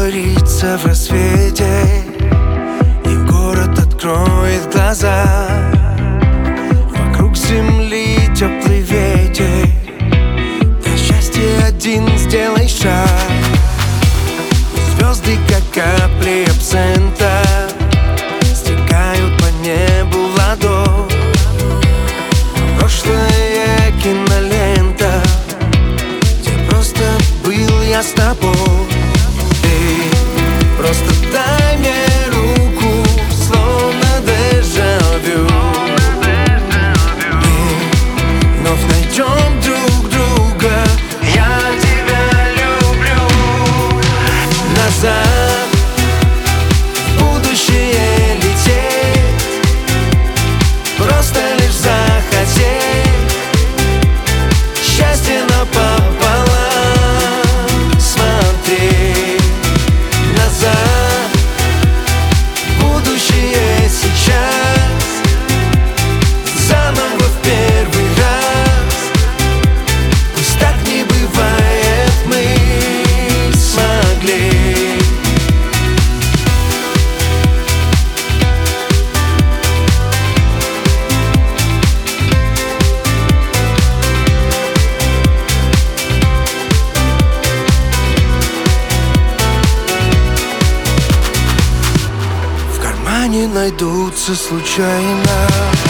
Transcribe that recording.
растворится в рассвете, и город откроет глаза. Вокруг земли теплый ветер, для счастья один сделай шаг. Звезды, как капли абсента, стекают по небу в ладонь. Прошлая кинолента, где просто был я с тобой. Ты просто дай мне руку, словно дежавю. Мы вновь найдем друг друга, я тебя люблю. Назад в будущее лететь, просто лишь захотеть. Счастье напополам, смотри назад, будущее сейчас, заново в первый раз. Пусть так не бывает, мы смогли. Не найдутся случайно